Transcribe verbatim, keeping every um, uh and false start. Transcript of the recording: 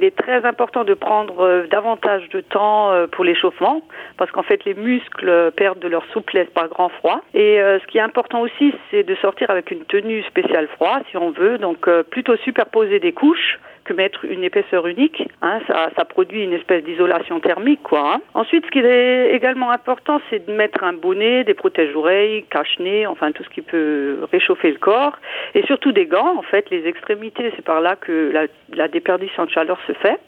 est très important de prendre euh, davantage de temps euh, pour l'échauffement, parce qu'en fait les muscles perdent de leur souplesse par grand froid. Et euh, ce qui est important aussi, c'est de sortir avec une tenue spéciale froid, si on veut, donc euh, plutôt superposer des couches que mettre une épaisseur unique, hein, ça, ça produit une espèce d'isolation thermique, quoi. Hein. Ensuite, ce qui est également important, c'est de mettre un bonnet, des protège-oreilles, cache-nez, enfin tout ce qui peut réchauffer le corps, et surtout des gants. En fait, les extrémités, c'est par là que la, la déperdition de chaleur se fait.